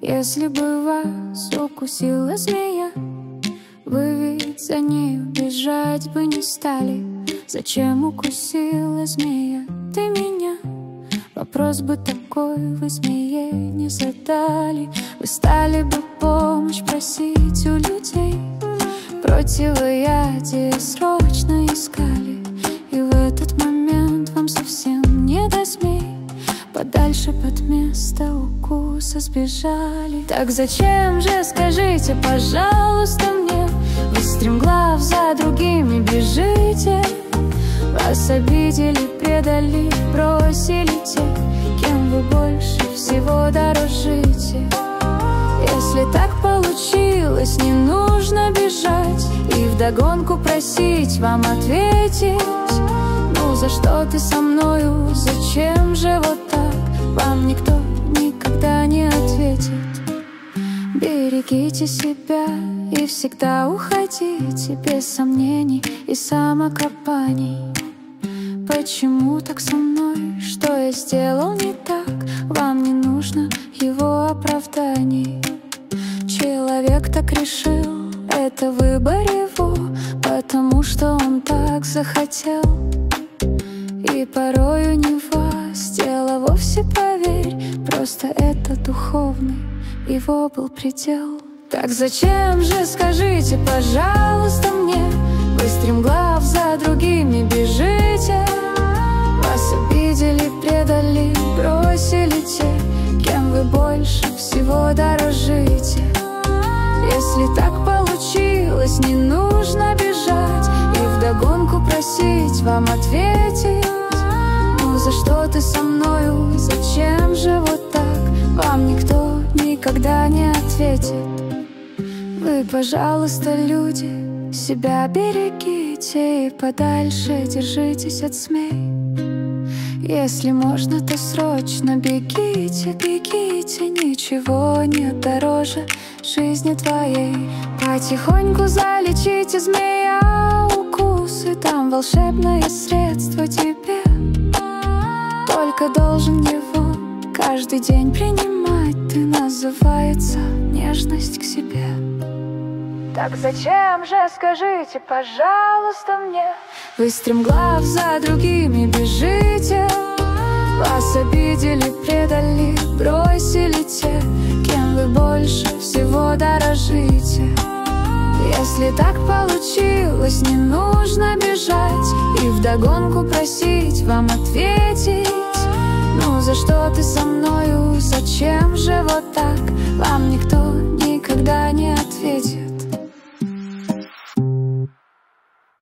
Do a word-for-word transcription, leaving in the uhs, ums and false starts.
Если бы вас укусила змея, вы ведь за ней бежать бы не стали. Зачем укусила змея ты меня? Вопрос бы такой вы змее не задали. Вы стали бы помощь просить у людей, противоядие срочно искали. И в этот момент вам совсем не до змей, подальше под место укуса сбежали. Так зачем же, скажите, пожалуйста, мне вы стремглав за другими бежите? Вас обидели, предали, бросили те, кем вы больше всего дорожите. Если так получилось, не нужно бежать и вдогонку просить вам ответить. Ну за что ты со мною, зачем же вот так? Вам никто никогда не ответит. Берегите себя и всегда уходите без сомнений и самокопаний. Почему так со мной? Что я сделал не так? Вам не нужно его оправданий. Человек так решил, это выбор его, потому что он так захотел. И порой у него дело вовсе, поверь, просто это духовный его был предел. Так зачем же, скажите, пожалуйста, мне вы стремглав за другими бежите? Вас обидели, предали, бросили те, кем вы больше всего дорожите. Если так получилось, не нужно бежать и вдогонку просить вам ответить. Ну за что ты со мною, зачем же вот так? Вам никто никогда не ответит. Вы, пожалуйста, люди, себя берегите и подальше держитесь от змей. Если можно, то срочно бегите, бегите, ничего нет дороже жизни твоей. Потихоньку залечите змея укусы, там волшебное средство тебе. Только должен его каждый день принимать, ты, называется нежность к себе. Так зачем же, скажите, пожалуйста, мне вы стремглав за другими бежите? Вас обидели, предали, бросили те, кем вы больше всего дорожите. Если так получилось, не нужно бежать и вдогонку просить вам ответить. Ну за что ты со мною, зачем же вот так? Вам никто